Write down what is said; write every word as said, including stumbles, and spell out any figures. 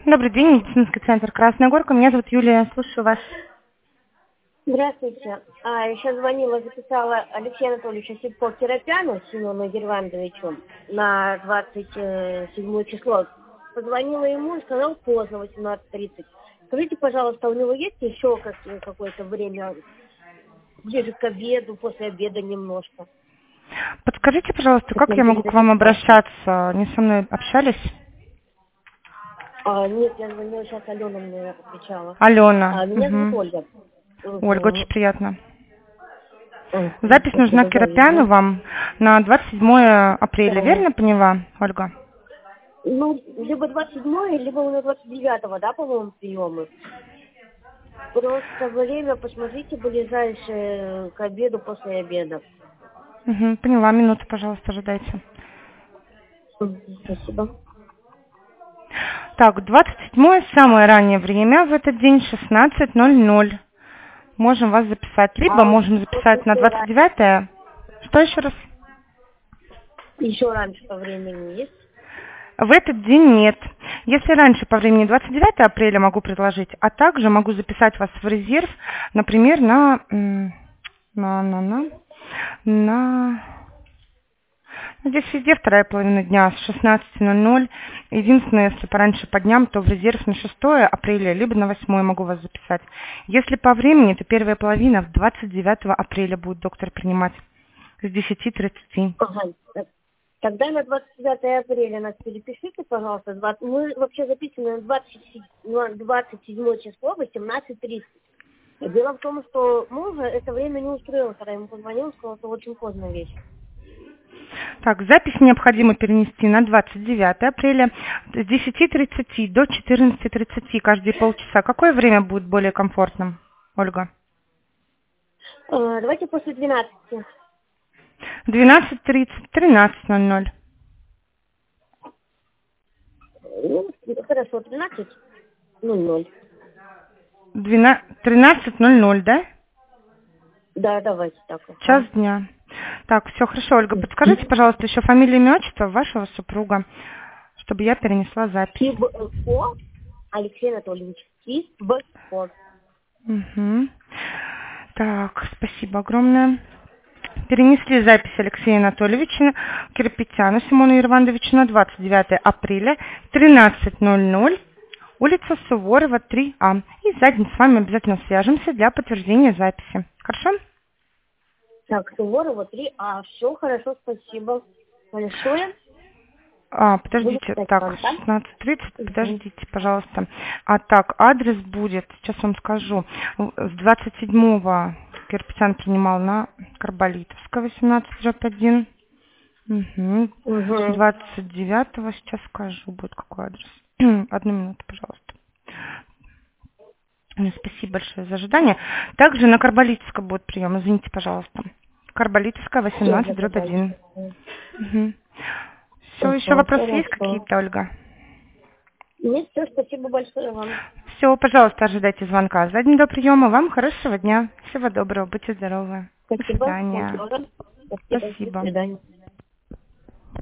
Добрый день, медицинский центр Красная Горка. Меня зовут Юлия, слушаю вас. Здравствуйте. А, я сейчас звонила, записала Алексею Анатольевичу Сипко-Терапяну, Семену Гервандовичу, на двадцать седьмое число. Позвонила ему и сказал поздно, восемнадцать тридцать. Скажите, пожалуйста, у него есть еще как- какое-то время, ближе к обеду, после обеда немножко? Подскажите, пожалуйста, как Если я он могу к вам перезаписался. обращаться? Они со мной общались? А, нет, я звонила, сейчас Алена мне отвечала. Алена. А, меня зовут Угу. Ольга. Ольга, Угу. очень приятно. Угу. Запись нужна Спасибо к за Керапяну визу. вам на двадцать седьмое апреля, Да. верно поняла, Ольга? Ну, либо двадцать седьмое, либо у него двадцать девятого, да, по-моему, приемы. Просто время посмотрите ближайшее к обеду, после обеда. Угу, поняла, минуту, пожалуйста, ожидайте. Мгм, спасибо. Так, двадцать седьмое самое раннее время в этот день шестнадцать ноль ноль. Можем вас записать, либо А вот можем вот записать на еще, двадцать ра- девятое. Что еще раз? еще раньше по времени есть? В этот день нет. Если раньше по времени двадцать девятое апреля могу предложить, а также могу записать вас в резерв, например, на м, на на на на ну, здесь везде вторая половина дня с шестнадцати ноль ноль. Единственное, если пораньше по дням, то в резерв на шестое апреля, либо на восьмое могу вас записать. Если по времени, то первая половина в двадцать девятое апреля будет доктор принимать с десяти тридцати. Ага. так- Тогда на двадцать девятое апреля нас перепишите, пожалуйста. двадцать Мы вообще записаны на двадцать се- на двадцать седьмое число, восемнадцать тридцать. Дело в том, что мужа это время не устроило, когда я ему позвонила, сказал, что очень поздно вечер. Так, запись необходимо перенести на двадцать девятое апреля с десяти тридцати до четырнадцати тридцати каждые полчаса. Какое время будет более комфортным, Ольга? А, давайте после двенадцати. двенадцать тридцать, тринадцать ноль ноль. Ну, хорошо, тринадцать ноль ноль. тринадцать ноль ноль, да? Да, давайте так. Час Ага. дня. Так, все хорошо, Ольга. Подскажите, Мгм. пожалуйста, еще фамилию, имя, отчество вашего супруга, чтобы я перенесла запись. Сибко Алексей Анатольевич. Сибко. Угу. Так, спасибо огромное. Перенесли запись Алексея Анатольевича Кирпитяна Симона Ервандовича на двадцать девятое апреля, тринадцать ноль ноль, улица Суворова, три А. И за день с вами обязательно свяжемся для подтверждения записи. Хорошо? Так, Суворова три А. Все хорошо, спасибо большое. А, Буду подождите, ждать так, звонка. шестнадцать тридцать, Мгм. подождите, пожалуйста. А так, адрес будет, сейчас вам скажу, в- с двадцать седьмого Кирпичан принимал на Карболитовская, восемнадцать дробь один. Угу. Угу. двадцать девятого сейчас скажу, будет какой адрес. Одну минуту, пожалуйста. Ну, спасибо большое за ожидание. Также на Карболитовской будет прием, извините, пожалуйста. Карболитовская, Все, восемнадцать дробь забывайте. один. Угу. Все, еще Угу, вопросы есть хорошо. какие-то, Ольга? Нет, все, спасибо большое вам. Все, пожалуйста, ожидайте звонка. За день до приема. Вам хорошего дня. Всего доброго. Будьте здоровы. До Спасибо. Вам свидания. тоже. Спасибо. До Спасибо. свидания.